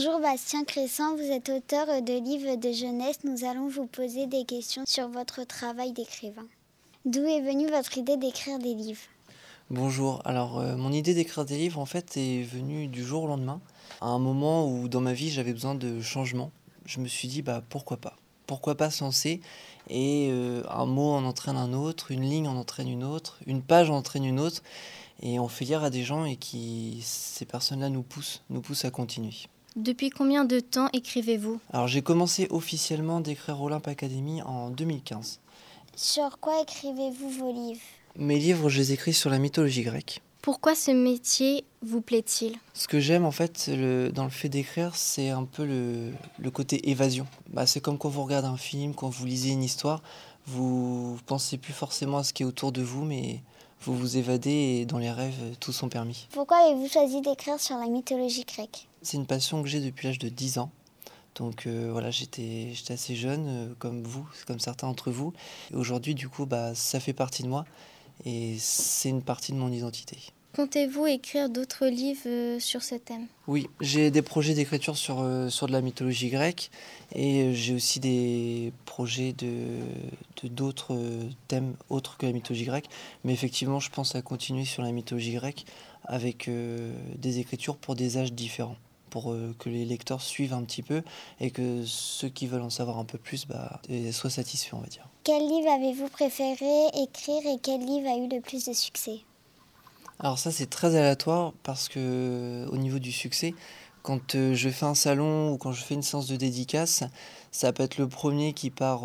Bonjour Bastien Cressan, vous êtes auteur de livres de jeunesse. Nous allons vous poser des questions sur votre travail d'écrivain. D'où est venue votre idée d'écrire des livres ? Bonjour, alors mon idée d'écrire des livres en fait est venue du jour au lendemain, à un moment où dans ma vie j'avais besoin de changement. Je me suis dit pourquoi pas se lancer et un mot en entraîne un autre, une ligne en entraîne une autre, une page en entraîne une autre et on fait lire à des gens et ces personnes-là nous poussent à continuer. Depuis combien de temps écrivez-vous ? Alors j'ai commencé officiellement d'écrire Olympe Academy en 2015. Sur quoi écrivez-vous vos livres ? Mes livres, je les écris sur la mythologie grecque. Pourquoi ce métier vous plaît-il ? Ce que j'aime en fait dans le fait d'écrire, c'est un peu le côté évasion. C'est comme quand vous regardez un film, quand vous lisez une histoire, vous pensez plus forcément à ce qui est autour de vous, mais vous vous évadez et dans les rêves, tout sont permis. Pourquoi avez-vous choisi d'écrire sur la mythologie grecque ? C'est une passion que j'ai depuis l'âge de 10 ans. Donc voilà, j'étais assez jeune, comme vous, comme certains d'entre vous. Et aujourd'hui, du coup, ça fait partie de moi et c'est une partie de mon identité. Comptez-vous écrire d'autres livres sur ce thème ? Oui, j'ai des projets d'écriture sur de la mythologie grecque et j'ai aussi des projets de d'autres thèmes autres que la mythologie grecque. Mais effectivement, je pense à continuer sur la mythologie grecque avec des écritures pour des âges différents, pour que les lecteurs suivent un petit peu et que ceux qui veulent en savoir un peu plus soient satisfaits, on va dire. Quel livre avez-vous préféré écrire et quel livre a eu le plus de succès ? Alors ça c'est très aléatoire parce que au niveau du succès, quand je fais un salon ou quand je fais une séance de dédicace, ça peut être le premier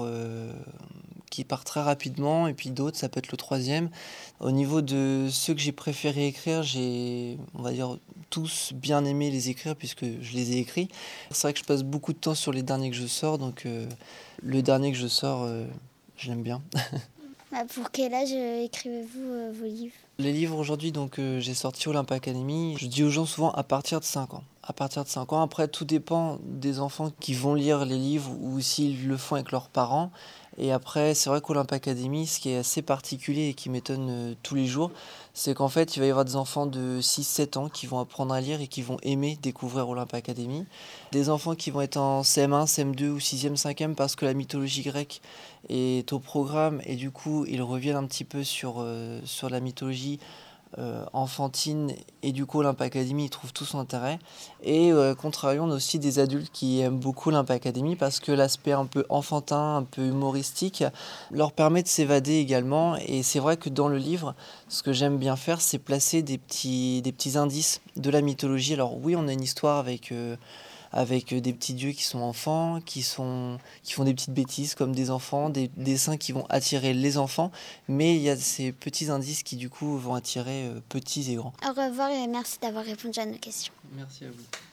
qui part très rapidement et puis d'autres ça peut être le troisième. Au niveau de ceux que j'ai préféré écrire, j'ai on va dire tous bien aimé les écrire puisque je les ai écrits. C'est vrai que je passe beaucoup de temps sur les derniers que je sors donc le dernier que je sors je l'aime bien. Pour quel âge écrivez-vous vos livres ? Les livres aujourd'hui, j'ai sorti Olympe Academy. Je dis aux gens souvent à partir de 5 ans. À partir de 5 ans, après tout dépend des enfants qui vont lire les livres ou s'ils le font avec leurs parents. Et après, c'est vrai qu'Olympe Academy, ce qui est assez particulier et qui m'étonne tous les jours, c'est qu'en fait, il va y avoir des enfants de 6-7 ans qui vont apprendre à lire et qui vont aimer découvrir Olympe Academy. Des enfants qui vont être en CM1, CM2 ou 6e, 5e parce que la mythologie grecque est au programme et du coup, ils reviennent un petit peu sur la mythologie enfantine et du coup Olympe Academy ils trouvent tout son intérêt et contrario on a aussi des adultes qui aiment beaucoup Olympe Academy parce que l'aspect un peu enfantin, un peu humoristique leur permet de s'évader également et c'est vrai que dans le livre ce que j'aime bien faire c'est placer des petits indices de la mythologie. Alors oui on a une histoire avec des petits dieux qui sont enfants, qui font des petites bêtises comme des enfants, des dessins qui vont attirer les enfants, mais il y a ces petits indices qui du coup vont attirer petits et grands. Au revoir et merci d'avoir répondu à nos questions. Merci à vous.